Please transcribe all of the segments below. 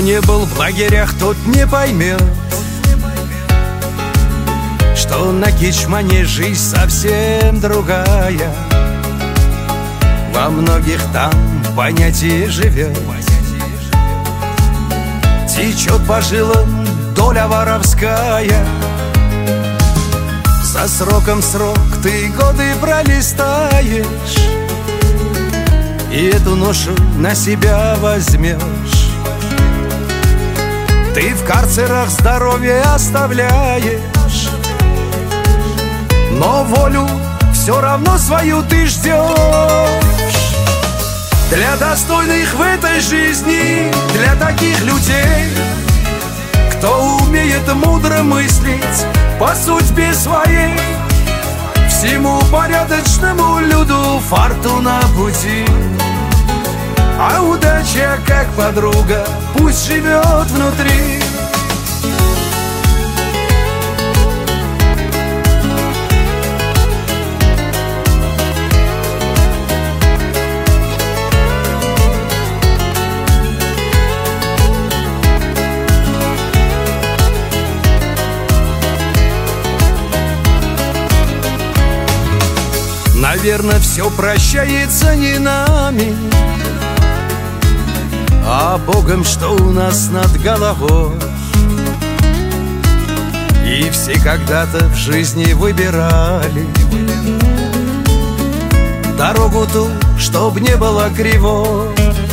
не был в лагерях, тот не поймет, что на Кичмане жизнь совсем другая. Во многих там понятие живет, течет по жилам доля воровская. За сроком срок ты годы пролистаешь, и эту ношу на себя возьмешь. Ты в карцерах здоровье оставляешь, но волю все равно свою ты ждешь. Для достойных в этой жизни, для таких людей, кто умеет мудро мыслить по судьбе своей, всему порядочному люду фортуна пути. А удача, как подруга, пусть живет внутри. Наверное, все прощается не нами, а Богом, что у нас над головой. И все когда-то в жизни выбирали дорогу ту, чтоб не была кривой.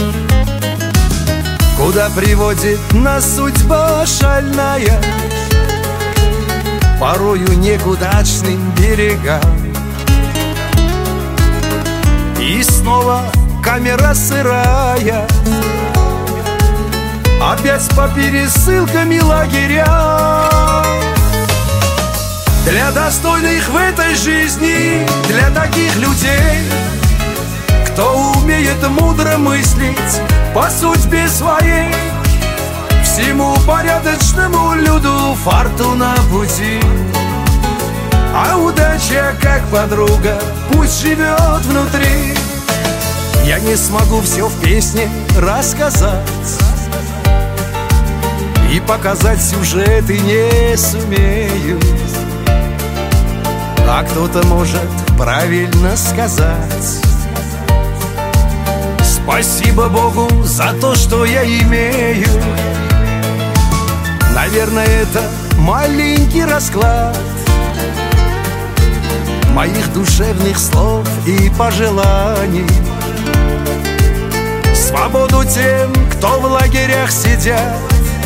Куда приводит нас судьба шальная, порою не к удачным берегам. И снова камера сырая, опять по пересылкам и лагерям. Для достойных в этой жизни, для таких людей, кто умеет мудро мыслить по судьбе своей, всему порядочному люду фортуна пути. А удача, как подруга, пусть живет внутри. Я не смогу все в песне рассказать и показать сюжеты не сумею, а кто-то может правильно сказать: спасибо Богу за то, что я имею. Наверное, это маленький расклад моих душевных слов и пожеланий. Свободу тем, кто в лагерях сидят,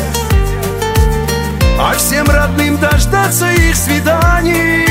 а всем родным дождаться их свиданий.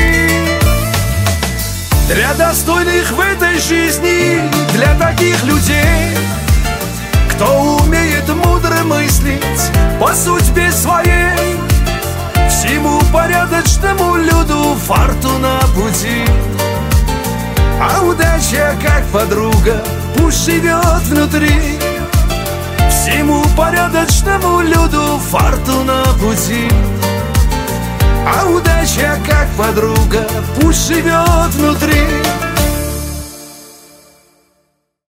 Для достойных в этой жизни, для таких людей, кто умеет мудро мыслить по судьбе своей, всему порядочному люду фортуна пути. А удача, как подруга, пусть живет внутри. Всему порядочному люду фортуна пути. А удача, как подруга, пусть живет внутри.